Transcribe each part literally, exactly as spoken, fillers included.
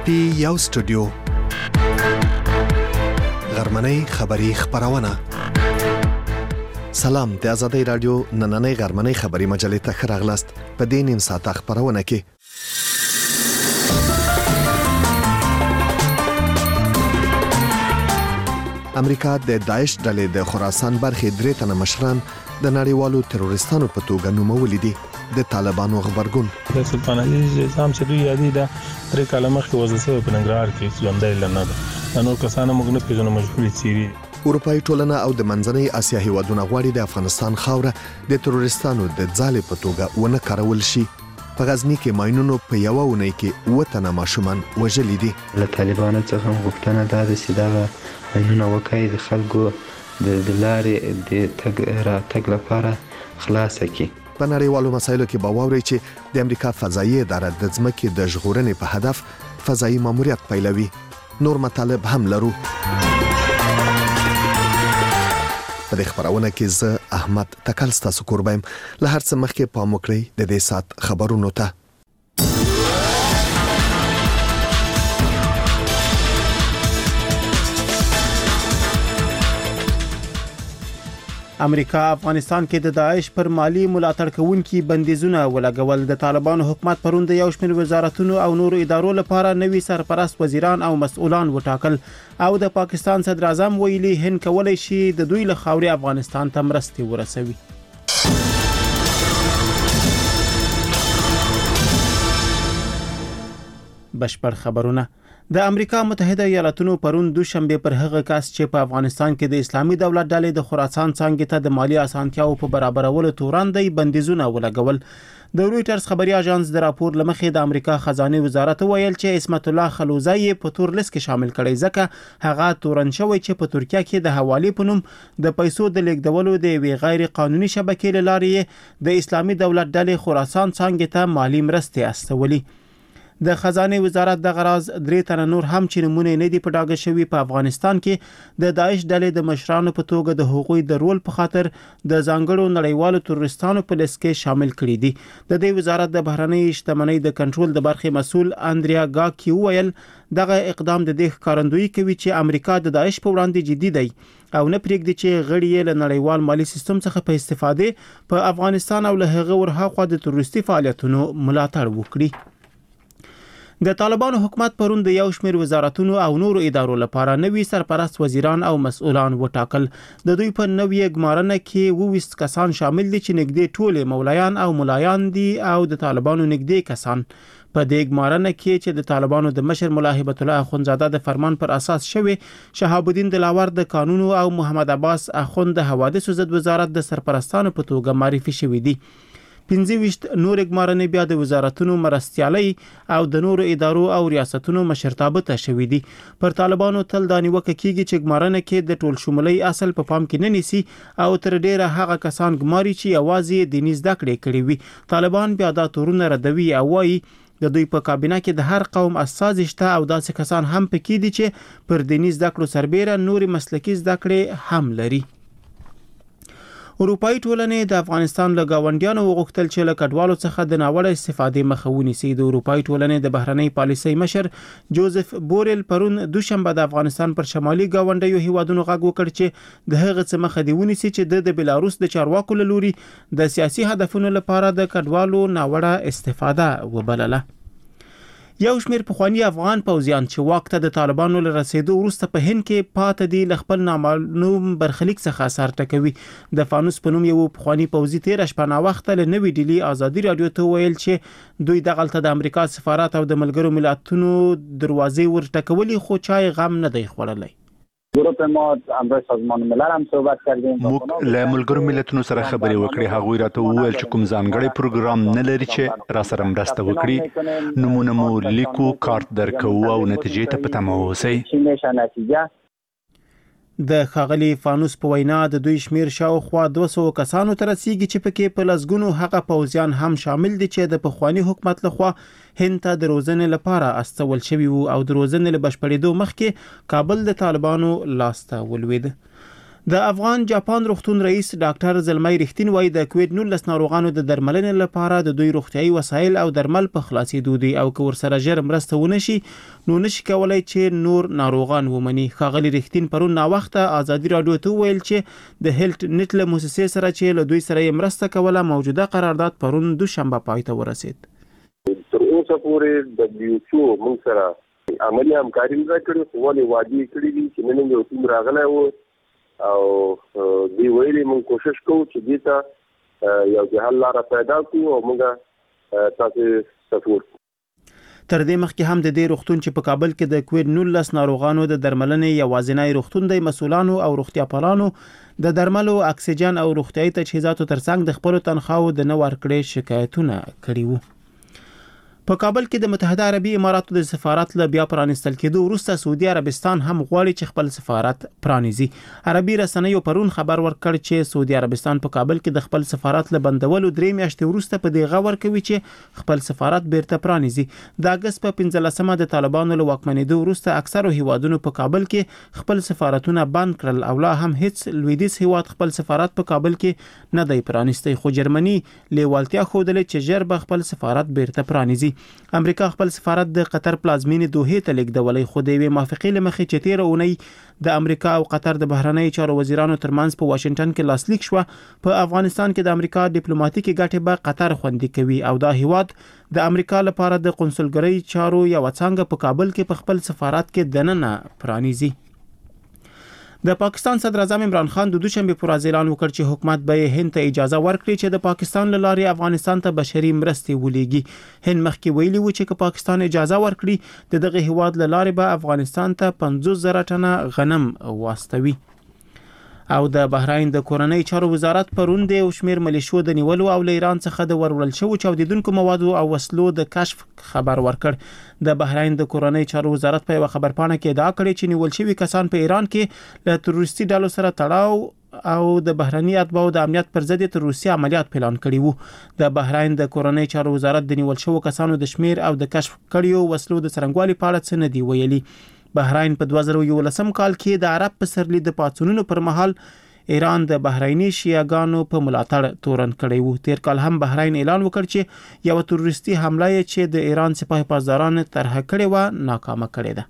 پی یو سټوډیو غرمنۍ خبری خبرونه. سلام، د آزادۍ رادیو نننۍ غرمنۍ خبری مجلې ته ښه راغلاست. په دې نیم ساعت خبرونه کې امریکا د داعش ډلې د خراسان برخې درې تنه مشران د نړیوالو تروریستانو په توګه نومولي دي. د طالبانو خبرګون د سلطان عزیز نظام چې دوی یادې ده درې کاله مخکې وزسه په ننګرهار کې ژوندۍ لنه ده. نور کسانو موږ نه پیژنو مجبورې چیرې. اروپایي ټولنه او د منځنۍ اسیا هیوادونه غواړي د افغانستان خاوره د تروریستانو د ځالې په توګه ونه کارول شي. په غزنی کې ماینونو په یو ونې کې وطن ماشومان وژلي دي. له طالبانو څخه غوښتنه ده چې دا ماینونه وکړي د خلکو د لارې د تګ را تګ لپاره خلاص کړي. په نړیوالو مسایلو کې به واوري چې د امریکا فضایي اداره د ځمکې د ژغورنې په هدف فضایي ماموریت پیلوي. نور مطالب هم لرو. په دې خبرونه کې زه احمد تکل ستاسو قربایم. له هر څه مخکې پام وکړئ د دې سات خبرونو ته. امریکا افغانستان کې د داعش پر مالی ملاتړ کوونکي بندیزونه ولګول. د طالبانو حکومت پرون د یو شمېر وزارتونو او نورو ادارو لپاره نوي سرپرست وزیران او مسؤلان وټاکل او د پاکستان صدر اعظم ویلي هند کولای شي د دوی له خاورې افغانستان ته مرستې ورسوي. بشپړ خبرونه. د امریکا متحده ایالاتونو پرون دوشنبه پر هغه کس چې په افغانستان کې د اسلامي دولت ډلې د خراسان څنګه ته د مالی اسانتیاو په برابرولو توراندې بندیزونه ولګول. د رويټرز خبري اژانس د راپور لمخې د امریکا خزانه وزارت ویل چې اسمت الله خلوزی په تور لیست کې شامل کړي ځکه هغه تورن شوی چې په ترکیه کې د حواله پونم د پیسو د لیږدولو د وی غیر قانوني شبکې لارې د اسلامي دولت ډلې خراسان څنګه ته مالی مرستې استولي. د خزانه وزارت د غراز درې تنه نور هم چې نمونه نه دی په ډاګه شوی په افغانستان کې د داعش ډلې د مشرانو په توګه د حقوقي د رول په خاطر د ځانګړو نړیوالو تروریستانو په لیست کې شامل کړي دي. د دې وزارت د بهرنۍ شتمنۍ د کنټرول د برخې مسؤل اندریا گاکی ویل دغه اقدام د دې ښکارندویي کوي چې امریکا د داعش په وړاندې جدي دی او نه پرېږدي چې غړي یې له نړیوال مالی سیستم څخه په استفاده په افغانستان او له هغه ورهاخوا د تروریستي فعالیتونو ملاتړ وکړي. د طالبانو حکومت پرون د یو شمېر وزارتونو او نورو ادارو لپاره نوي سرپرست وزیران او مسؤلان وټاکل. د دوی په نوې ګمارنه کې وویست کسان شامل دي چې نږدې ټول مولایان او ملایان دي او د طالبانو نږدې کسان. په دې ګمارنه کې چې د طالبانو د مشر ملا هیبت الله اخونزاده د فرمان پر اساس شوی، شهاب الدین دلاور د قانون او محمد عباس اخوند د حوادثو ضد وزارت د سرپرستانو په توګه معرفي شوی دي. پنځه ویشت نور ګمارنې بیا د وزارتونو مرستیالي او د نورو ادارو او ریاستونو مشرتابه ته شوې دي. پر طالبانو تل د نیوکه کیږي چې ګمارنه کې د ټول شمولي اصل په پام کې نه نیسي او تر ډیره هغه کسان ګماري چې یوازې دیني زده کړې کړې وي. طالبان بیا دا تورونه ردوي او وايي د دوی په کابینه کې د هر قوم اساس شته او داسې کسان هم پکې دي چې پر دیني زده کړو سربېره نوري مسلکي زده کړې هم لري. اروپایي ټولنې د افغانستان له گاونډیانو وغوښتل چې له کډوالو څخه د ناوړه استفادې مخه ونیسي. د اروپایي ټولنې د بهرنۍ پالیسۍ مشر جوزف بورل پرون دوشنبه د افغانستان پر شمالي گاونډیو هیوادونو غږ وکړ چې د هغه څه مخه دی ونیسي چې د بلاروس د چارواکو له لوري د سیاسي هدفونو لپاره د کډوالو ناوړه استفاده وبلله. یو شمېر پخوانی افغان پوځیان چې واک ته د طالبانو له رسیدو وروسته په هند کې پاتې دي له خپل نامعلوم برخلیک څخه اثر ټکوي. د فانوس په نوم یو پخوانی پوځي تیر شپه نا وخت له نوې ډیلی ازادي رادیو ته ویل چې دوی دغلته د امریکا سفارت او د ملګرو ملتونو دروازې ورټکولي خو چای غم نه دی خوړلی. گروه ما امروز سازمان ملل هم صحبت کردیم. موږ له ملګرو ملتونو سره خبرې وکړې. هغوی راته وویل چې کوم ځانګړی پروګرام نه لري چې را سره مرسته وکړي. نمونه مو لیکو، کارت درکو او نتیجې ته په تمه اوسئ. د ښاغلي فانوس په وینا د دوی شمیر شاوخوا دوه سوه کسانو ته رسیږي چې پکې په لسګونو هغه پوځیان هم شامل دي چې د پخوانی حکومت لخوا هند ته د روزنې لپاره استول شوي وو او د روزنې له بشپړېدو مخکې کابل د طالبانو لاسته ولوېد. د افغان جاپان روغتون رئیس ډاکټر زلمی رښتین وایي د کووډ نولس ناروغانو د درملنې لپاره د دوی روغتیايي وسایل او درمل په خلاصېدو دي او که ورسره ژر مرسته ونشي نو نشي کولای چې نور ناروغان ومني. ښاغلي رښتین پرون ناوخته ازادي رادیو ته ویل چې د هیلت نت له مؤسسې سره چې له دوی سره یې مرسته کوله موجوده قرارداد پرون دوشنبه پای ته ورسید. تر اوسه پورې د دبليو ایچ او موږ سره عملي همکاري نه کړې، خو ولې وعدې کړې دي چې نن یو ټیم راغلی و او دی ویلي موږ کوشش کوو چې دې ته یو د حل لاره پیدا کړو او موږ تاسو سپورټ. تر دې مخکې هم د دې روغتون چې په کابل کې د کووډ نولس ناروغانو د درملنې یوازینی روغتون دی، مسؤلانو او روغتیاپالانو د درملو، اکسیجن او روغتیايي تجهیزاتو ترڅنګ د خپلو تنخواو د نه ورکړې شکایتونه کړي وو. په کابل کې د متحده عربي اماراتو د سفارت له بیا پرانستل کېدو وروسته سعودي عربستان هم غواړي چې خپل سفارت پرانیزي. عربي رسنیو پرون خبر ورکړ چې سعودي عربستان په کابل کې د خپل سفارت له بندولو درې میاشتې وروسته په دې غور کوي چې خپل سفارت بیرته پرانیزي. د اگست په پنځلسمه د طالبانو له واکمنېدو وروسته اکثرو هیوادونو په کابل کې خپل سفارتونه بند کړل او لا هم هیڅ لویدیځ هیواد خپل سفارت په کابل کې نه دی پرانیستی، خو جرمني لیوالتیا ښودلې چې ژر به خپل سفارت بیرته پرانیزي. امریکا خپل سفارت د قطر پلازمینې دوحې ته لیږدولی، خو د یوې موافقې له مخې چې تېره اونۍ د امریکا او قطر د بهرنیو چارو وزیرانو ترمنځ په واشنگټن کې لاسلیک شوه، په افغانستان کې د امریکا ډیپلوماټیکي ګټې به قطر خوندي کوي او دا هیواد د امریکا لپاره د قونسلګرۍ چارو یوه څانګه په کابل کې په خپل سفارت کې دننه پرانیزي. د پاکستان صدر اعظم عمران خان د دوشنبه پر اعلان وکړ چې حکومت به هند ته اجازه ورکړي چې د پاکستان له لارې افغانستان ته بشري مرستې ولېږي. هند مخکې ویلي و چې که پاکستان اجازه ورکړي د دغه هیواد له لارې به افغانستان ته پنځوس زره ټنه غنم واستوي. او د بحرین د کورنۍ چارو وزارت پرون د یو شمېر ملیشو د نیولو او له ایران څخه د ورولل شوو چاودیدونکو موادو او وسلو د کشف خبر ورکړ. د بحرین د کورنۍ چارو وزارت په یو خبرپاڼه کې ادعا کړې چې نیول شوي کسان په ایران کې له تروریستي ډلو سره تړاو او د بهرني اتباعو د امنیت پر ضد تروریستي عملیات پلان کړي وو. د بحرین د کورنۍ چارو وزارت د نیول شوو کسانو د شمیر او د کشف کړیو وسلو د څرنګوالي په اړه څه نه دی ویلي. بحرین په دوه زره یولسم کال کې د عرب پسرلي د پاڅونونو پر مهال ایران د بحرینی شیعاګانو په ملاتړ تورن کړی وو. تیر کال هم بحرین اعلان وکړ چې یو تروریستي حمله چې د ایران سپاه پاسداران طرح کړې و ناکامه کړې ده.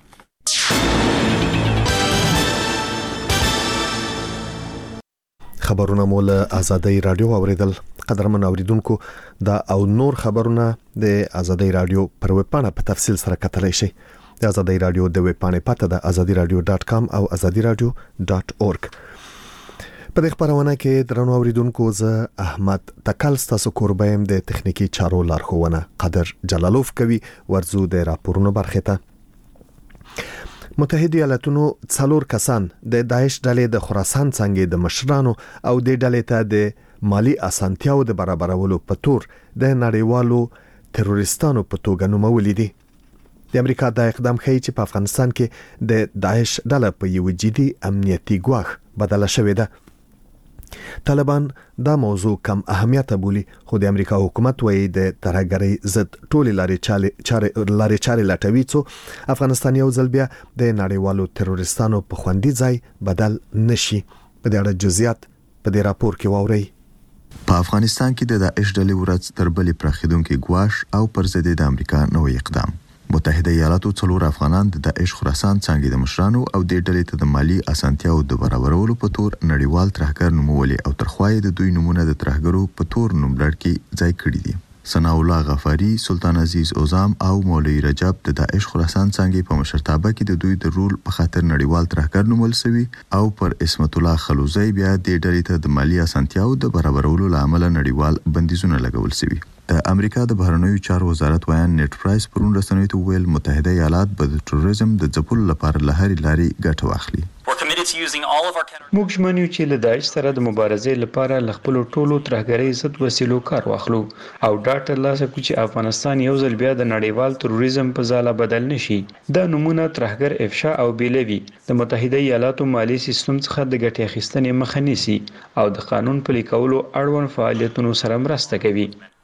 خبرونه مول آزادۍ رادیو اوریدل. قدرمن اوریدونکو دا او نور خبرونه د آزادۍ رادیو پر ویب پاڼه په تفصیل سره کتلای شئ. د آزادۍ رادیو د ویب پاڼې پته د آزادي رادیو ډاټ کام او آزادي رادیو ډاټ اورګ. په دې خبرونه کې درنو اوریدونکو زه احمد تکل ستاسو کوربایم د تخنیکی چارو لارښوونه قدر جلالوف کوي. ورزو د راپورونو برخه ته. متحده ایالاتونو څلور کسان د داعش ډلې د خراسان څنګه د مشرانو او د ډلې ته د مالی اسانتیاو د برابرولو په تور د نړیوالو تروریستانو په توګه نومولې دي. د امریکا د اقدام ښیي چې په افغانستان کې د داعش ډله په یو جدي امنیتي ګواښ بدله شوې ده. طالبان دا موضوع کم اهمیت بولي، خو د امریکا حکومت وایي د ترهګرۍ ضد ټولې لارې چارې لارې چارې لټوي چې افغانستان یو ځل بیا د نړیوالو تروریستانو په خوندي ځای بدل نشي. په دې اړه جزئیات په دې راپور کې واورئ. په افغانستان کې د داعش ډلې ورځ تر بلې پراخېدونکي ګواښ او پر ضد د امریکا نوې اقدام. متحده ایالاتو څلور افغانان د داعش خراسان څنګه د مشرانو او د ډلې ته د مالی اسانتیاو د برابرولو په تور نړیوال ترهګر نومولي او ترخوای د دوی نمونه د ترهګرو په تور نوملړ کې ځای کړی دي. ثنا الله غفاری، سلطان عزیز اوزام او مولوی رجب د داعش خراسان څنګه په مشرتابه کې د دوی د رول په خاطر نړیوال ترهګر نومول شوی او پر اسمت الله خلوزی بیا د ډلې ته د مالی اسانتیاو د برابرولو لامل نړیوال بندیزونه لګول شوی. د امریکا د بهرنیو چارو وزارت ویان نیټ پرایس پرون رسنیو ته ویل متحده ایالات به د تروریزم د ځپلو لپاره له هرې لارې ګټه واخلي. موږ ژمن یو چې له داعش سره د مبارزې لپاره له خپلو ټولو ترهګرۍ ضد وسیلو کار واخلو او ډاډ ترلاسه کړو چې افغانستان یو ځل بیا د نړیوال تروریزم په ځاله بدل نشي. دا نمونه ترهګر افشا او بیلوي د متحده ایالاتو مالی سیستم څخه د ګټې اخیستنې مخه نیسي او د قانون پلي کولو اړوند فعالیتونو سره مرسته کوي.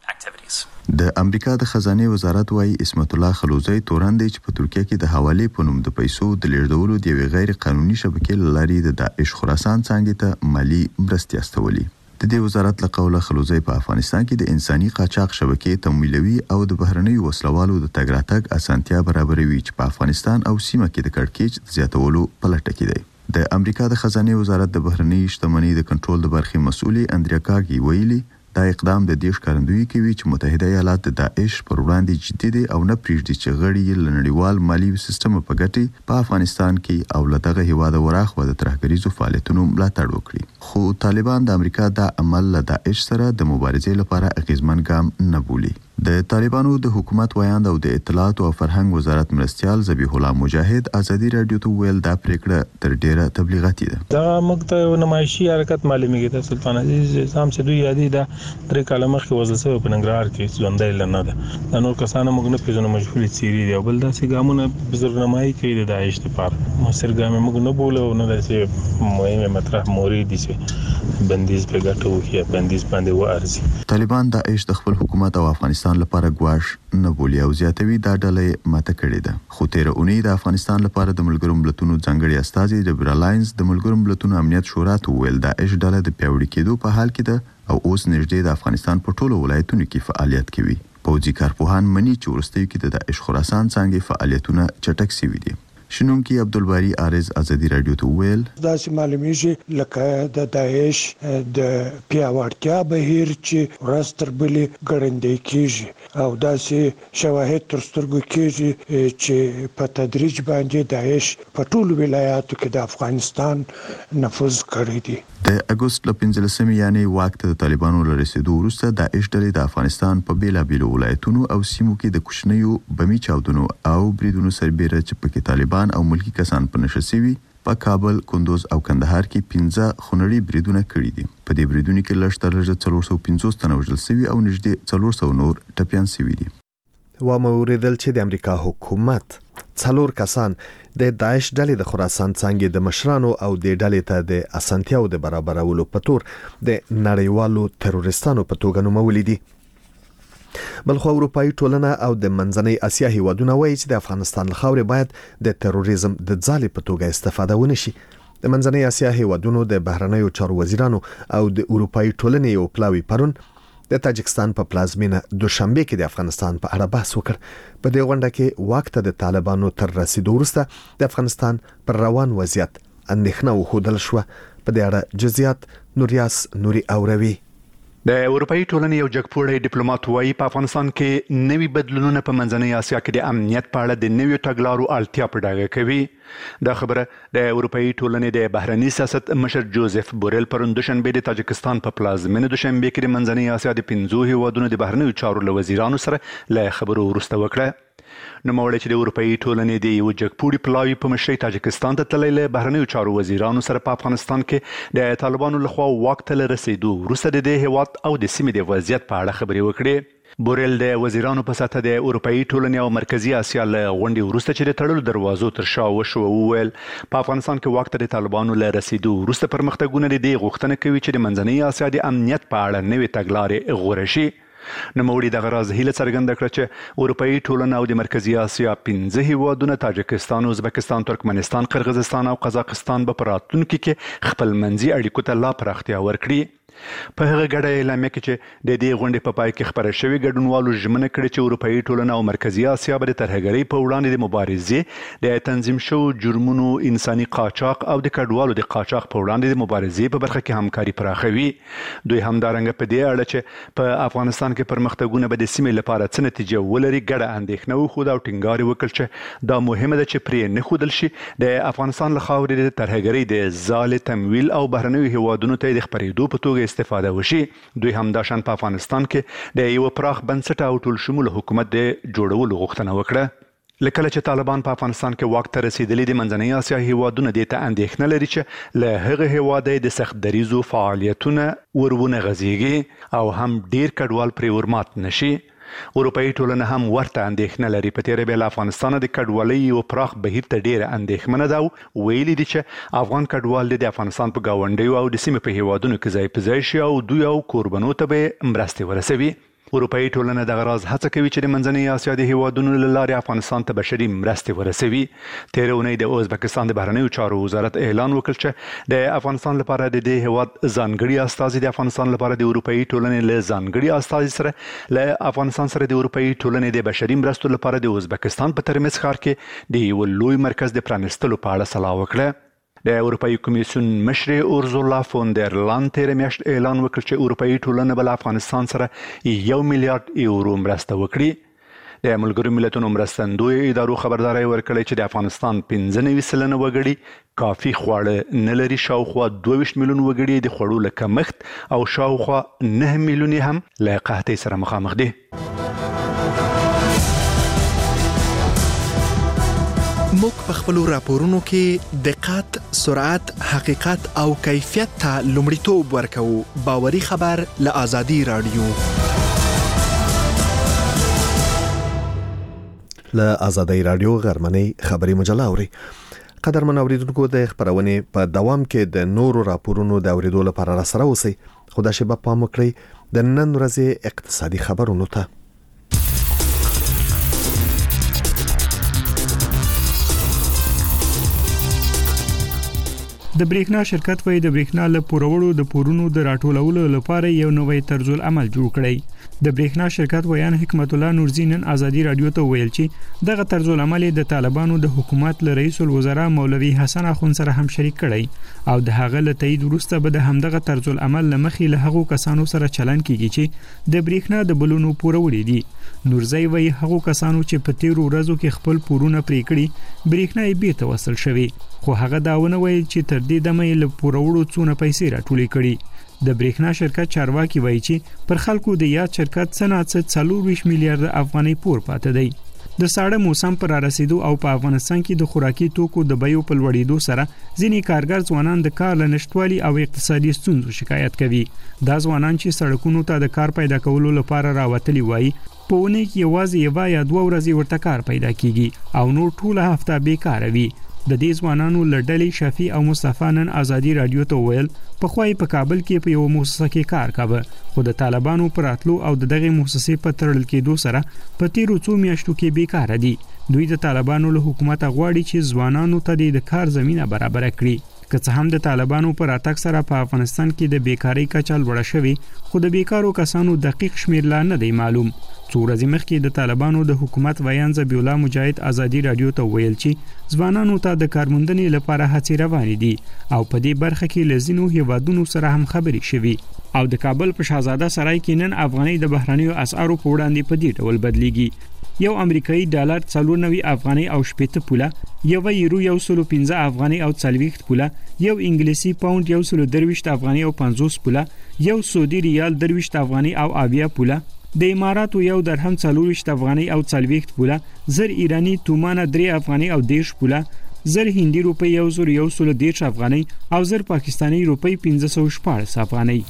د امریکا د خزانه وزارت وايي اسمت الله خلوزی تورن دی چې په ترکیه کې د حواله په نوم د پیسو د لیږدولو د یوې غیر قانوني شبکې لاري د داعش خراسان څنګه ته مالی مرستې استولي. د دې وزارت له قوله خلوزی په افغانستان کې د انساني قاچاق شبکې تمویلوي او د بهرنیو وسلوالو د تګ راتګ اسانتیا برابروي چې په افغانستان او سیمه کې د کړکېچ زیاتولو په لټه کې دی. د امریکا د خزانه وزارت د بهرنی شتمنۍ د کنټرول د برخې مسؤل اندریا کاګي ویلي دا اقدام د دې ښکارندوی کوي چې متحده ایالات د داعش پر وړاندې جدي دي او نه پریږدي چې غړي یې لنړیوال مالی سیستم په ګټي په افغانستان کې او لدغه هیواد وراخ و د ترهګریزو فعالیتونو ملاتړ وکړي. خو طالبان د امریکا د عمل له داعش سره د مبارزې لپاره اغیزمن ګام نه بولي. د طالبانو د حکومت ویاند او د اطلاعات او فرهنګ وزارت مرستيال ذبیح الله مجاهد ازادي رادیو ته ویل دا پریکړه تر ډیره تبلیغاتي ده. دا موږ ته نمایشي حرکت معلومیږي د سلطان عزیز سام چې دوی یادي دا درې کاله مخکې وزلسه په ننګرهار کې ژوندۍ لنه ده. د نور کسانو موږ نه پیژنو مشهوري سيري دی او بل داسې ګامونه بزرګنمایي کوي د داعش لپاره. مصر ګام موږ نه بوله او نه داسې مهمه مطرح موري دي چې بندیز په ګټو کې بندیز باندې وارزي. طالبان داعش د خپل حکومت او افغانستان لپاره ګواښ نه بولي او زیاتوي دا ډلې ماته کړې ده. خو تیر اونۍ د افغانستان لپاره د ملګرو ملتونو ځانګړي استازي ریبر الاینس د ملګرو ملتونو امنیت شورا ته ویل داعش ډله د پیوړی کېدو په حال کې ده او اوس نږدې د افغانستان په ټولو ولایتونو کې فعالیت کوي. پوځي کارپوهان مني چې وروستیو کې د داعش خراسان څنګه فعالیتونه چټک شوي دي. شنونکي عبدالباری عارض ازادي رادیو ته ویل دا چې معلومیږي لکه د داعش د پیاوړتیا بهیر چې ورستر بلی ګړندې کیږي او دا چې شواهد تر سترګو کیږي چې په تدریج باندې داعش په ټولو ولایاتو کې د افغانستان نفوذ کړی دی. د اگست ل پنځلسمې یعنی وخت د طالبانو له رسیدو وروسته داعش ډلې د افغانستان په بیلابیلو ولایتونو او سیمو کې د کوچنیو بمی چاودنو او بریدونو سربېره چې پکې طالبان او ملکی کسان په نشه سوي په کابل، کندوز او کندهار کې پنځه خونړي بریدونه کړي دي. په دې بریدونو کې لږ تر لږه څلور سوه پنځوس تنه وژل شوي او نږدې څلور سوه نور ټپیان شوي دي. و موریدل چې د امریکا حکومت څلور کسان د داعش ډلې د خراسان څنګه د مشرانو او د ډلې ته د اسانتیاو د برابرولو په تور د نړیوالو تروریستانو په توګه نومولې دي. بلخو اروپאי ټولنه او د منځنۍ اسیا هیوادونه وایي چې د افغانستان خاورې باید د تروریزم د ځالې په توګه استفاده ونشي. د منځنۍ اسیا هیوادونو د بهرنیو چارو وزیرانو او د اروپאי ټولنې یو پلاوی پرون د تاجکستان په پلازمینه دوشنبه کې د افغانستان په اړه بحث وکړ. په دې غونډه کې وخت د طالبانو تر رسیدو وروسته د افغانستان پر روان وضعیت اندېښنه وښودل شو. په دې اړه جزئیات نوریاس نوري اوروي. د اروپאי ټولنې یو جګپوړی ډیپلوماټ وايي په افغانستان کې نوي بدلونونه په منځنۍ اسیا کې د امنیت په اړه د نویو تګلارو اړتیا په ډاګه کوي. دا خبره د اروپאי ټولنې د بهرنی سیاست مشر جوزف بوریل پرون دوشنبه د تاجکستان په پلازمینه دوشنبه کې د منځنۍ اسیا د پنځو هیوادونو د بهرنیو چارو له وزیرانو سره له خبرو وروسته وکړه. نو موړ چې د اروپאי ټولنې د یو جګپوړي پلاوی په مشرۍ تاجکستان ته تللی له بهرنیو چارو وزیرانو سره په افغانستان کې د طالبانو لخوا واک ته رسیدو وروسته د دې هیواد او د سیمې د وضعیت په اړه خبرې وکړې. بوریل د وزیرانو په ساته د اروپאי ټولنې او مرکزی اسیا له غونډې وروسته چې د تړلو دروازو تر شا وشو وویل په افغانستان کې واک ته د طالبانو له رسیدو وروسته پرمختګونه د دې غوښتنه کوي چې د منځنۍ اسیا د امنیت په اړه نوې تګلارې غوره شي. نوموړي دغه راز هیله څرګنده کړه چې اروپאי ټولنه او د مرکزی اسیا پنځه هیوادونه تاجکستان، ازبکستان، ترکمنستان، قرغیزستان او قزاقستان به په راتلونکي کې خپل منځي اړیکو ته لا پراختیا ورکړي. په هغه ګډه اعلامیه کې چې د دې غونډې په پای کې خبره شوې ګډونوالو ژمنه کړې چې اروپאי ټولنه او مرکزی اسیا به د ترهګرۍ په وړاندې د مبارزې د تنظیم شوو جرمونو، انساني قاچاق او د کډوالو د قاچاق په وړاندې د مبارزې په برخه کې همکاري پراخوي. دوی همدارنګه په دې اړه چې په افغانستان کې پرمختګونه به د سیمې لپاره څه نتیجه ولري ګډه اندېښنه وښوده او ټینګار وکړ چې دا مهمه ده چې پرې نه ښودل شي د افغانستان له خاورې د ترهګرۍ د ځالې تمویل او بهرنیو هیوادونو ته د خپرېدو په توګه استفاده وشي. دوی همداشان په افغانستان کې د یو پراخ بنسټه او ټول شموله حکومت د جوړولو غوښتنه وکړه. لکه چې طالبان په افغانستان کې واک ته رسیدلي د منځنۍ اسیا هیوادونه دې ته اندېښنه لري چې له هغه هیواده د سخت دریزو فعالیتونه ورونه غځېږي او هم ډیر کډوال پرې ورمات نشي. اروپאי ټولنه هم ورته اندېښنه لري. په تیره بیل افغانستان د کډوالۍ یو پراخ بهیر ته ډیره اندېښمنه ده او ویلي دي چې افغان کډوال د افغانستان په گاونډیو او د سیمې په هیوادونو کې ځای په ځای شي او دوی او کوربنو ته به مرستې ورسوي. اروپאי ټولنه د غراز هڅه کوي چې د منځنۍ اسیا د هیوادونو له لارې افغانستان ته بشري مرستې ورسوي. تیر اونۍ د ازبکستان د بهرنیو چارو وزارت اعلان وکړ چې د افغانستان لپاره د دې هیواد ځانګړي استازي د افغانستان لپاره د اروپאי ټولنې له ځانګړي استازي سره له افغانستان سره د اروپאי ټولنې د بشري مرستو لپاره د ازبکستان په ترمز ښار کې د یو لوی مرکز د پرانیستلو په اړه سلا وکړه. د اروپאי کمیسیون مشر اورزولا فون در لان تیر میاشت اعلان وکړ چې اروپאי ټولنه بل افغانستان سره یو میلیارډ یورو مرسته وکړي. د ملګرو ملتونو مرستندوی ادارو خبرداري ورکړې چې د افغانستان پنځه نوي سلنه وګړي کافي خواړه نه لري، شاوخوا دوه ویشت میلیون وګړي د خوړو له کمښت او شاوخوا نه میلیون هم له قحطۍ سره مخامخ دي. موږ په خپل راپورونو کې دقت، سرعت، حقیقت او کیفیت ته لومړیتوب ورکوو. باوري خبر له آزادي رادیو. له آزادي رادیو غرمنۍ خبري مجله اوري. قدرمن اوریدونکو د خبرونه په دوام کې د نورو راپورونو د اوریدو لپاره را سره اوسئ. خدای شي په پام وکړئ د نن ورځې اقتصادي خبرونو ته. د بریښنا شرکت وایي د بریښنا له پورولو د پورونو د راټولولو لپاره یو نوې طرز العمل جوړ کړی. د بریښنا شرکت ویان حکمت الله نورزی نن آزادي رادیو ته ویل چې دغه طرز العمل د طالبانو د حکومت له رئیس الوزرا مولوی حسن اخوند سره هم شریک کړی او د هغه له تایید وروسته به د همدغه طرز العمل لمخې له هغو کسانو سره چلن کیږي چې د بریښنا د بلونو پورولې دي. نورزی وایي هغو کسانو چې په تیرو ورځو کې خپل پورونه پرې کړي بریښنا یې بیرته وصل شوی، خو هغه داونه وایي چې تر دې دمه یې له پورولو څونه پیسې راټولې کړي. د بریښنا شرکت چارواکي وایي چې پر خلکو د یاد شرکت سنات څلور ویشت میلیارډ افغانۍ پور پاتې دی. د ساړه موسم پر رسیدو او په افغانستان کې د خوراکي توکو د بیو په لوړېدو سره ځینې کارګر ځوانان د کار له نشټوالي او اقتصادي ستونزو شکایت کوي. دا ځوانان چې سړکونو ته د کار پیدا کولو لپاره راوتلي وایي په ونې کې یوازې یو یا دوه ورځې ورته کار پیدا کیږي او نور ټوله هفته بیکاره وي. د دې ځوانانو لړډلې شفیع او مصطفی نن آزادي رادیو ته ویل په خوای په کابل کې په یو مؤسسه کې کار کاوه، خو د طالبانو پر اتلو او د دغه مؤسسې په تړل کېدو سره په تیرو څو میاشتو کې بیکاره دي. دوی د طالبانو له حکومت غواړي چې ځوانانو ته د کار زمينه برابر کړي. که څه هم د طالبانو پر اتاک سره په افغانستان کې د بیکاری کچه لوړه شوې، خو د بیکارو کسانو دقیق شمیر لا نه دی معلوم. څو ورځې مخکې د طالبانو د حکومت ویان ذبیح الله مجاهد آزادي رادیو ته ویل چې ځوانانو ته د کارموندنې لپاره هڅې روانې دي او په دې برخه کې له ځینو هیوادونو سره هم خبرې شوي. او د کابل په شاهزاده سرای کې نن افغانۍ د بهرنیو اسعارو په وړاندې په دې ډول بدلیږي. یو امریکایي ډالر څلور نوي افغانۍ او شپېته پوله، یو یورو یو سلو پنځه افغانۍ او څلوېښت پوله، یو انګلیسي پاوند یو سلو درویشت افغانۍ او پنځوس پوله، یو سعودي ریال درویشت افغانۍ او اویا پوله، د اماراتو یو درهم څلوېښت افغانۍ او څلوېښت پوله، زر ایرانی تومانه درې افغانۍ او دېرش پوله، زر هندي روپۍ یو زر یو سلو دېرش افغانۍ او زر پاکستاني روپۍ پنځه سوه شپاړس افغانۍ.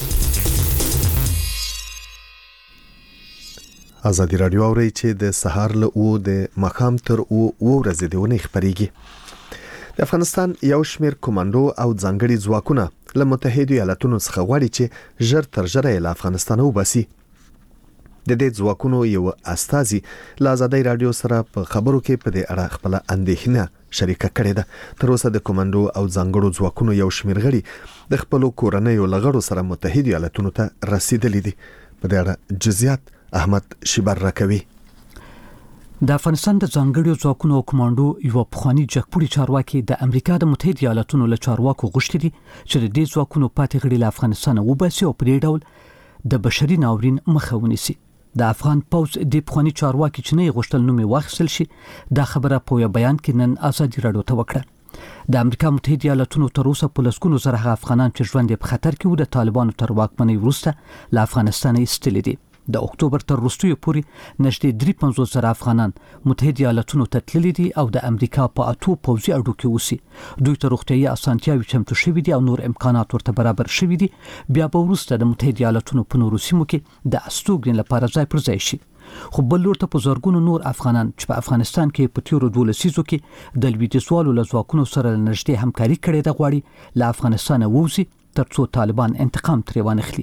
آزادي رادیو اوري چې د سهار له او د مخام تر او او ورځې د ونې خبريږي. د افغانستان یو شمیر کمانډو او ځانګړي ځواکونه له متحده ایالاتونو څخه غواړي چې ژر تر ژره له افغانستان وباسي. د دې ځواکونو یو استازي له آزادي رادیو سره په خبرو کې په دې اړه خپل اندېښنه شریکه کړې ده. تر اوسه د کمانډو او ځانګړو ځواکونو یو شمیر غړي د خپل کورنۍ لغړو سره متحده ایالاتونو ته رسیدلي دي. په دې اړه جزئیات احمد شبر راکوي. د افغانستان د ځانګړو ځواکونو او کمانډو یو پخوانی جګپوړي چارواکي د امریکا د متحده ایالاتونو له چارواکو غوښتي دي چې د دې ځواکونو پاتې غړي له افغانستان وباسي او په دې ډول د بشري ناورین مخه ونیسي. د افغان پوز د پخوانی چارواکي چې نه غوښتل نوم واخیستل شي دا خبره په یو بیان کې نن آزادي رادیو ته وکړه. د امریکا متحده ایالاتونو تر اوسه په لسګونو زره افغانان چې ژوند په خطر کې وو د طالبانو تر واکمنۍ وروسته له افغانستان ایستلي دي. د اکتوبر تر وروستیو پورې نږدې درې پنځوس زره افغانان متحده ایالاتونو ته تللي دي او د امریکا په اتو پوځي اډو کې اوسي. دوی ته روغتیايي اسانتیاوې چمتو شوي دي او نور امکانات ورته برابر شوي دي. بیا به وروسته د متحده ایالاتونو په نورو سیمو کې د استوګنې لپاره ځای پر ځای شي. خو بل لور ته په زرګونو نور افغانان چې په افغانستان کې په تیرو دوه لسیزو کې د لویدیځوالو له ځواکونو سره نږدې همکاري کړې ده غواړي له افغانستان ووځي ترڅو طالبان انتقام ترې وانخلي.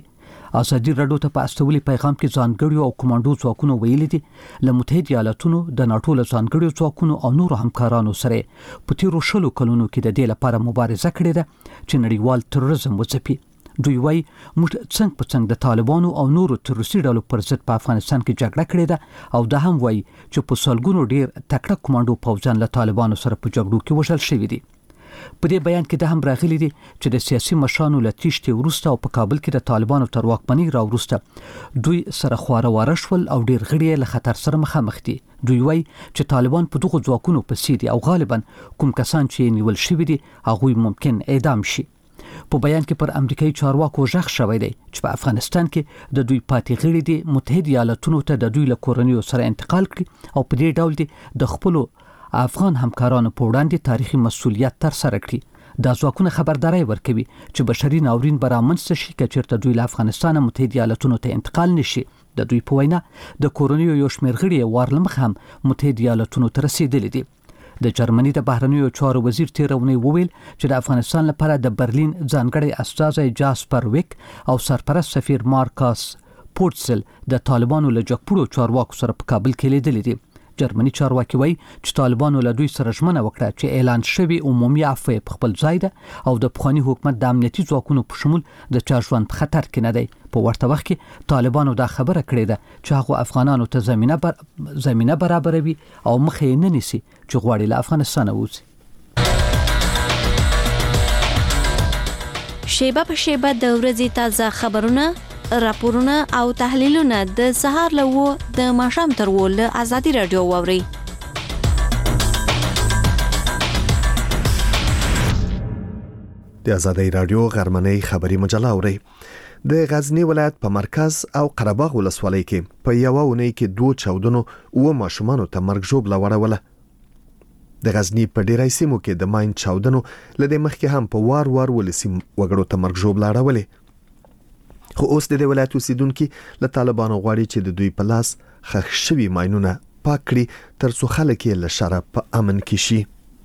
ازادي راډیو ته په استولي پیغام کې ځانګړي او کمانډو ځواکونو ویلي دي له متحده ایالاتونو د ناتو له ځانګړي ځواکونو او نورو همکارانو سره په تیرو شلو کلونو کې د دې لپاره مبارزه کړې ده چې نړیوال تروریزم وځپي. دوی وايي موږ څنګه په څنګه د طالبانو او نورو تروریستي ډلو پر ضد په افغانستان کې جګړه کړې ده او دا هم وايي چې په سلګونو ډیر تکړه کمانډو پوځیان له طالبانو سره په جګړو کې وژل شوي دي. په دې بیان کې د هم راغلي دي چې د سیاسي مشرانو له تیښتې وروسته او په کابل کې د طالبانو تر واکمنۍ راوروسته دوی سره خواره واره شول او ډیر غړي له خطر سره مخامخ دي. دوی وايي چې طالبان په دغه ځواکونو پسې دي او غالبا کوم کسان چې نیول شوي دي هغه ممکن اعدام شي. په بیان کې پر امریکایي چارواکو ژغ شوی دی چې په افغانستان کې د دوی پاتې غړي دي متحده ایالاتونو ته د دوی له کورنیو سره انتقال کړي او په دې ډول دي د خپل افغان همکارانو په وړاندې تاریخي مسؤلیت تر سره کړي. دا ځواکونه خبرداري ورکوي چې بشري ناورین برامنځته شي که چېرته دوی له افغانستان متحده ایالاتونو ته انتقال نشي. د دوی په وینا د کورنیو یو شمېر غړي وارلمخ هم متحده ایالاتونو ته رسیدلي دي. د جرمني د بهرنیو چارو وزیر تیرونی وویل چې د افغانستان لپاره د برلین ځانګړی استازی جاسپر ویک او سرپرست سفیر مارکاس پورتسل د طالبانو له جګپوړو چارواکو سره په کابل کې لیدلي دي. جرمني چارواکي وایي چې طالبانو له دوی سره ژمنه وکړه چې اعلان شوی عمومي عفو په خپل ځای ده او د پخواني حکومت د امنیتي ځواکونو په شمول د چا ژوند په خطر کې نه دی. په ورته وخت کې طالبانو دا خبره کړې ده چې هغه افغانانو ته زمينه بر زمينه برابروي او مخې نه نیسي چې غواړي له افغانستان ووځي. شیبه په شیبه د ورځې تازه خبرونه، راپورونه او تحلیلونه د سهار له و د ماښام تر و له ازادي رادیو واوري. د ازادي رادیو غرمنۍ خبري مجله اوري. د غزنی ولایت په مرکز او قرهباغ ولسوالۍ کې په یو اونۍ کې دوه چاودنو او ماشومان ته مرګ ژوبله وړوله. د غزنی په ډیری سیمو کې د ماین چاودنو لدې مخکې هم په وار وار ولسی وګړو ته مرګ ژوبله اړولې. خو اوس د ولایت اوسیدونکو له طالبانو غواړي چې د دوی په لاس خښ شوي ماینونه پاک کړي ترڅو خلک یې له شر په امن کې شي.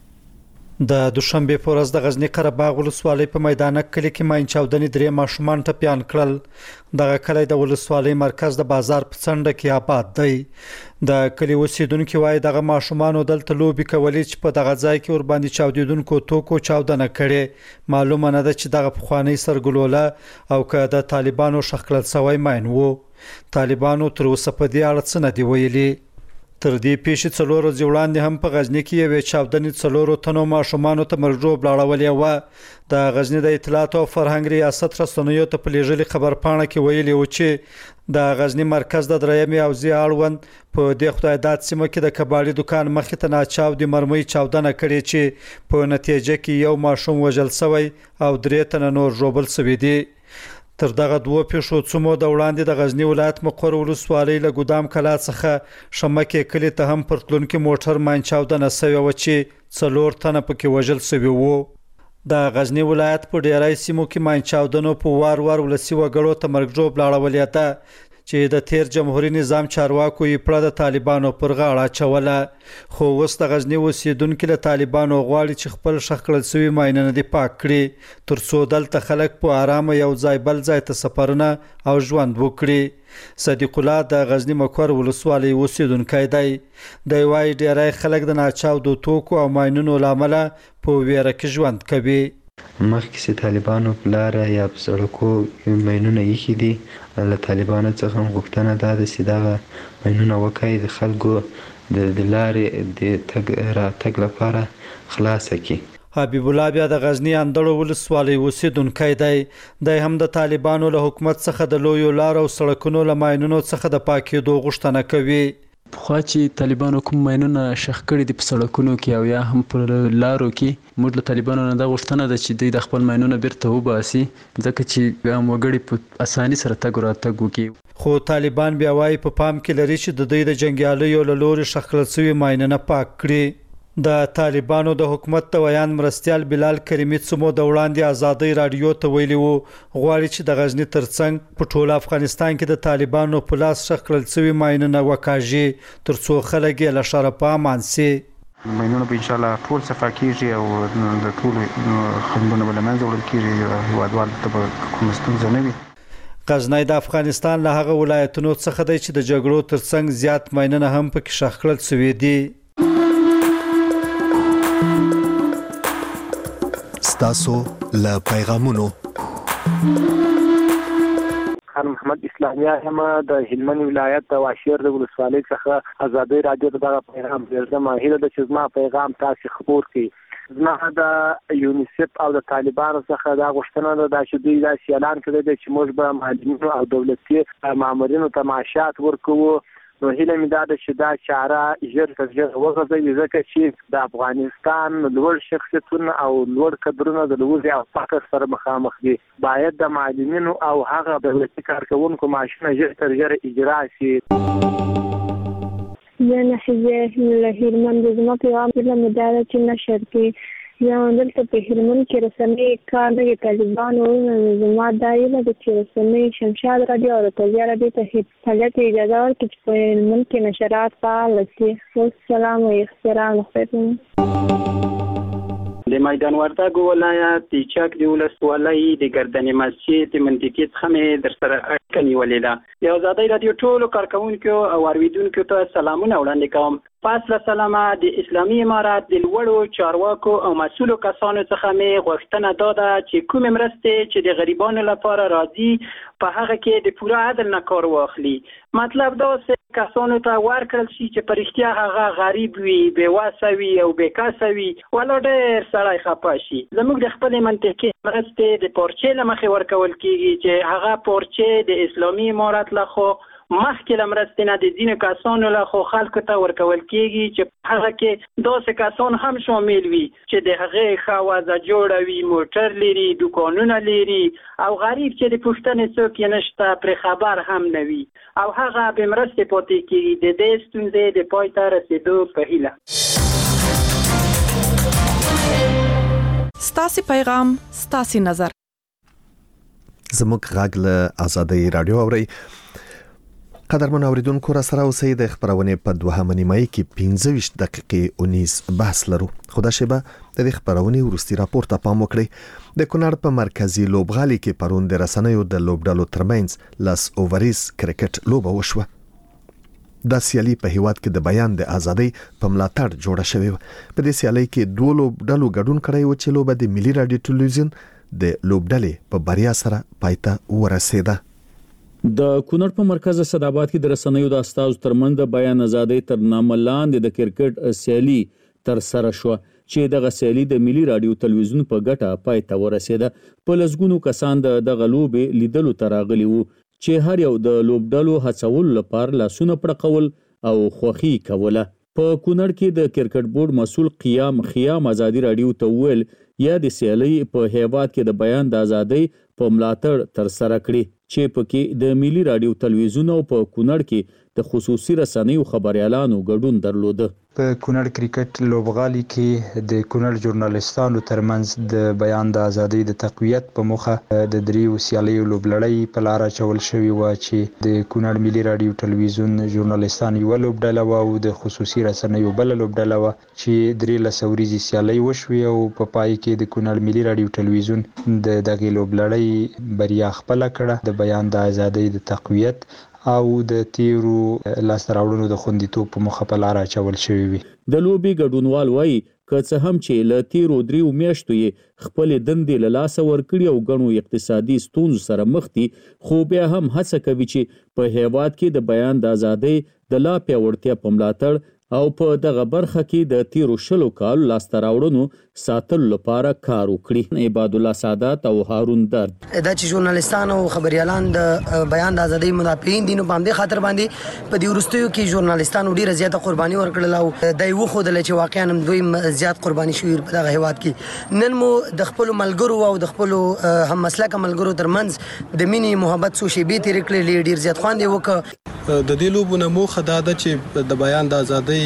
د دوشنبه په ورځ د غزنی قرهباغ ولسوالۍ په میدانک کلی کې ماین چاودنې درې ماشومان ټپيان کړل. دغه کلی د ولسوالۍ مرکز د بازار په څنډه کې آباد دی. د کلی اوسیدونکو وایي دغه ماشومان دلته لوبي کولې چې په دغه ځای کې ور باندې چاودیدونکو توکو چاودنه کړي. معلومه نه ده چې دغه پخوانی سرګلوله او که د طالبانو شخکړل سوی ماین وو. طالبانو تر اوسه په دې اړه څه نه دی ویلي. تر دې پیښې څلور ورځې وړاندې هم په غزنی کې یوې چاودنې څلورو تنو ماشومانو ته مرګ ژوبله اړولې وه. د غزنی د اطلاعات او فرهنګ ریاست رسنیو ته په لیږلي خبرپاڼه کې ویلي و چې د غزنی مرکز د درېیمې حوزې اړوند په دې خدای داد سیمه کې د کباړي دکان مخې ته ناچاودې مرمۍ چاودنه کړې چې په نتیجه کې یو ماشوم وژل شوی او درې تنه نور ژوبل شوي دي. تر دغه دوه پیښو څومره د وړاندې د غزنی ولایت مقر ولسوالۍ له ګودام کلا څخه شمکه کلی ته هم پرتلونکو موټر ماین چاودنه شوی و چې څلور تنه پکې وژل شوي وو. د غزنی ولایت په ډیری سیمو کې ماین چاودنو په وار وار ولسی وګړو ته مرګ ژوبله اړولې ده چې د تیر جمهوریت نظام چارواکو یې پړه د طالبانو پر غاړه اچوله. خو اوس د غزنی اوسیدونکو له طالبانو غواړي چې خپل شخکړل شوي ماینونه دې پاک کړي ترڅو دلته خلک په آرامه یو ځای بل ځای ته سفرونه او ژوند وکړي. صدیق الله د غزنی مقر ولسوالۍ اوسیدونکی دی. دی وايي ډیری خلک د ناچاودو توکو او ماینونو لامل په ویره کې ژوند کوي. مخکې چې طالبانو په لاره یا په سړکو ماینونه ایښي دي له طالبانو څخه هم غوښتنه دا ده چې دغه ماینونه وکړي د خلکو د لارې د تګ راتګ لپاره خلاصه کړي. حبیب الله بیا د غزنی اندړو ولسوالۍ اوسیدونکی دی. دی هم د طالبانو له حکومت څخه د لویو لارو او سړکونو له ماینونو څخه د پاکېدو غوښتنه کوي. پخوا چې طالبانو کوم ماینونه شخ کړي دي په سړکونو کې او یا هم پر لارو کې موږ له طالبانو نه دا غوښتنه ده چې دوی د خپل ماینونه بیرته وباسي ځکه چې عام وګړي په اساني سره تګ راتګ وکړي. خو طالبان بیا وايي په پام کې لري چې د دوی د جنګیالیو له لوري شخړل شوي ماینونه پاک کړي. د طالبانو د حکومت تویان مرستيال بلال کریمی څمو د وړاندې ازادي رادیو ته ویلي وو غواړي چې د غزنی ترڅنګ په ټول افغانستان کې د طالبانو په لاس شخړل شوي ماینونه وکاږي ترڅو خلک له شر په امان شي. ماینونه به ان شاء الله ټول صفا کیږي او د ټول خلکو بل منځ وړل کیږي هیوادوال ته کوم ستونزه نه وي. غزنی د افغانستان له هغه ولایتونو څخه دی چې د جګړو ترڅنګ زیات ماینونه هم پکې ښخ کړل شوي دي. ستاسو له پیغامونو خان محمد اسلامي هم د هلمند ولایت د واشیر د ولسوالۍ څخه ازادي رادیو ته دا پیغام ورزم هیله د چې ما پیغام تاسو خبر کړي. زما د یونیسف او د طالبانو څخه دا غوښتنه ده چې دوی دا اعلان کړی دی چې موږ به معلمینو او دولتي مامورینو ته معاشات ورکوو. نو هیله مې دا ده چې دا چاره ژر تر ژره وغځوي ځکه چې د افغانستان لوړ شخصیتونه او لوړ کدرونه د لوږې او فقر سره مخامخ دي. باید د معلمینو او هغه دولتي کارکوونکو معاشونه ژر تر ژره اجرا شي. زه نحیه له هلمند زما پیغام له مداره چې نشر کې یا دلته په هلمند کې رسنۍ کار نه طالبانو زما دایله د چې رسنۍ شمشاد رادیو او تازه رادیو ته هدایت اجازه ورکړي چې په هلمند کې نشرات فعال شي. والسلام و احترام خپلوم. د میدان وردګ ولایت د چک د ولسوالۍ د ګردنې مسجد د منطقې څخه مې در سره اړیکه نیولې ده. د ازادۍ رادیو ټولو کارکوونکو او اوریدونکو ته سلامونه وړاندې کوم. پس له سلامه د اسلامي امارات د لوړو چارواکو او مسؤلو کسانو څخه مې غوښتنه دا ده چې کومې مرستې چې د غریبانو لپاره راځي په هغه کې د پوره عدل نه کار واخلي. مطلب دا چې کسانو ته ورکړل شي چې په رښتیا هغه غریب وي، بې وسه وي او بې کسه وي، ولا ډېر سړی خفه شي. زموږ د خپلې منطقې مرستې د پورچې له مخې ورکول کېږي چې هغه پورچې د اسلامي امارات لخوا مخکې له مرستې نه د ځینو کسانو لخوا خلکو ته ورکول کېږي چې هغه کې داسې کسان هم شامل وي چې د هغې ښه وضع جوړه وي، موټر لري، دوکانونه لري او غریب چې د پوښتنې څوک یې نشته پرې خبر هم نه وي او هغه بې مرستې پاتې کېږي. د دې ستونزې د پای ته رسېدو په هیله. ستاسې پیغام ستاسې نظر. زموږ غږ له ازادۍ رادیو اورئ. قدرمن اوریدونکو را سره اوسئ. د خبرونې په دوهمه نیمایي کې پنځه ویشت دقیقې اونیز بحث لرو. خدا شبه د دې خبرونې وروستي راپور ته پام وکړئ. د کونړ په مرکزی لوبغالي کې پرون د رسنیو د لوبډالو ترمنځ لاس اووریز کرکټ لوبه وشوه. دا سیالي په هیواد کې د بیان د ازادۍ په ملاتړ جوړه شوې و. په دې سیالي کې دوه لوبډالو ګډون کړی و چې لوبه د ملي رادیو ټلویزیون د لوبډلې په بریا سره پایته ورسېده. د کونړ په مرکز صداباد کې د رسنیو د استازو ترمنځ د بیان ازادۍ تر نامه لاندې د کرکټ سیالي تر سره شو چې دغه سیالي د ملي رادیو ټلویزیون په ګټه پای ته ورسېده. په لسګونو کسان د دغه لوبې لیدلو ته راغلي وو چې هر یو د لوبډلو هڅولو لپاره لاسونه پړقول او خوښي کوله. په کونړ کې د کرکټ بورډ مسؤل قیام خیام ازادي رادیو ته ویل یا د سیالي په هیواد کې د بیان د ازادۍ په ملاتړ تر سره کړي چې پکې د ملي رادیو ټلویزیون او په کونړ کې د خصوصي رسنیو خبريالانو ګډون درلوده. په کونړ کرکټ لوبغالي کې د کونړ ژورنالستانو ترمنځ د بیان د ازادۍ د تقویت په موخه د دریو سیالیو لوبلړۍ په لار اچول شوې و چې د کونړ ملي رادیو ټلویزیون ژورنالستان یو لوبډله و او د خصوصي رسنیو بل لوبډله و چې درې لس ورځې سیالي وشوې او په پای کې د کونړ ملي رادیو ټلویزیون د دغه لوبلړۍ بریا خپل کړه. د بیان د ازادۍ د تقویت او د تیرو لاسته د خوندیتوب په مخه په لار اچول شوی وي. د لوبي ګډونوال وایي که څه هم چې له تیرو دریو میاشتو یې خپل دندې له لاسه ورکړي او غنو اقتصادي ستونزو سره مخ دي، خو بیا هم هڅه کوي چې په هیواد کې د بیان د ازادۍ د لا پیاوړتیا په ملاتړ او په دغه برخه کې د تیرو شلو کال لاسته راوړنو ساتلو لپاره کار وکړي. عباد الله سادات او هارون درد دا چې ژورنالستان او خبريالان د بیان د ازادۍ مدافعین دي نو په همدې خاطر باندې په دې وروستیو کې ژورنالستانو ډیره زیاته قرباني ورکړل او دای وښودل چې واقعا هم دوی زیات قرباني شوي په دغه هیواد کې. نن مو د خپل ملګرو او د خپل هم مسلک ملګرو ترمنځ د مینې محبت سو شی به تیر کړل ډیر زیات خواندې وکړه. د دې لوبونه موخه دا ده چې د بیان د ازادۍ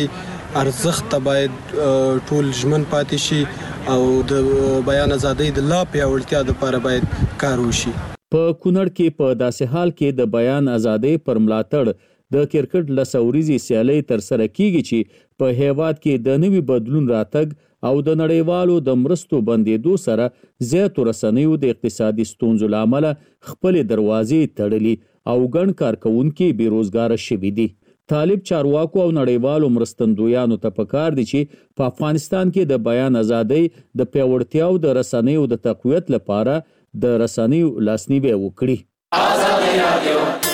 ارزښت باید ټول ژمن پاتې شي او د بیان ازادۍ د لا پیاوړتیا لپاره باید کار وشي. په کونړ کې په داسې حال کې د بیان ازادۍ پر ملاتړ د کرکټ لسوريزي سیالي تر سره کیږي چې په هیواد کې د نوي بدلون راتګ او د نړیوالو د مرستو بندیدو سره زیاتو رسنیو د اقتصادي ستونزو لامل خپل دروازې تړلي او ګڼ کارکونکو بیروزګار شوي دي. طالب چارواکو او نړیوالو مرستندویانو ته پکار دي چې په افغانستان کې د بیان ازادۍ د پیاوړتیا او د رسنیو د تقویت لپاره د رسنیو لاسنیوي وکړي. آزادي رادیو